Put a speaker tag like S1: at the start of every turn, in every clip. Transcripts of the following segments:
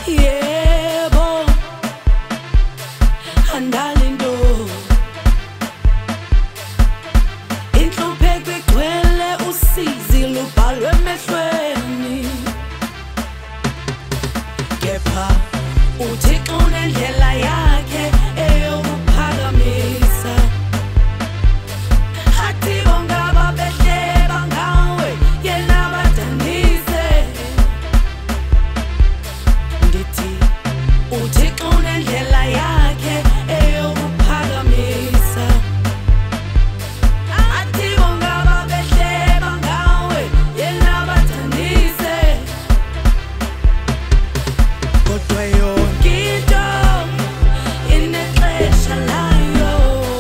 S1: Yebo, andalindo inhlupheko igcwele usizi lubhalwe emehlweni, kepha uThixo unendlela yakhe eyokuphakamisa. Athi bonke ababehleba ngawe yena badanise. Ndithi uThixo unendlela yakhe eyokuphakamisa. Athi bonke ababehleba ngawe yena badanise. Kodwa yonke into inexesha layo,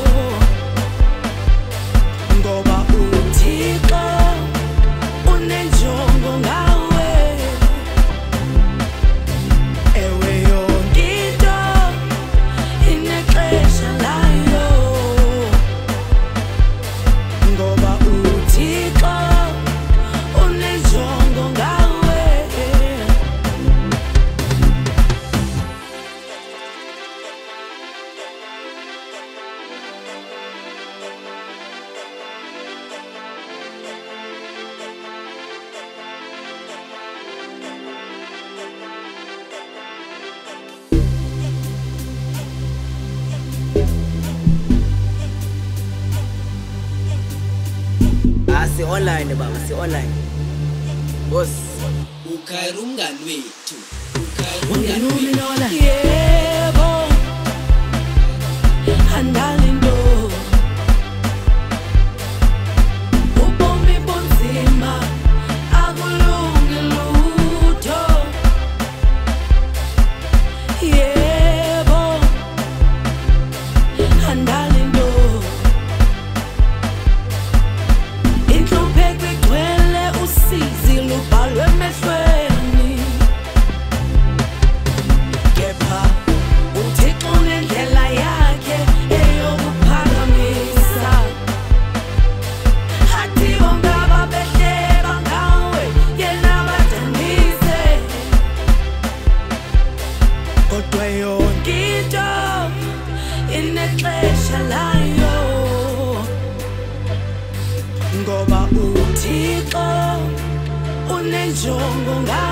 S1: ngoba uThixo unenjongo ngawe. Ewe yonke into inexesha layo, ngoba uThixo unenjongo ngawe.
S2: Si online baba, si online. Boss,
S3: ukhayira umngani wethu,
S1: Ungenominola. Yebo, andalindo ubomi bunzima akulungi lutho. Yebo, andalindo inhlupheko igcwele usizi lubhalwe emehlweni, kepha uThixo unendlela yakhe eyokuphakamisa. Athi bonke ababehleba ngawe yena badanise. Kodwa yonke into inexesha layo, ngoba uThixo unenjongo ngawe.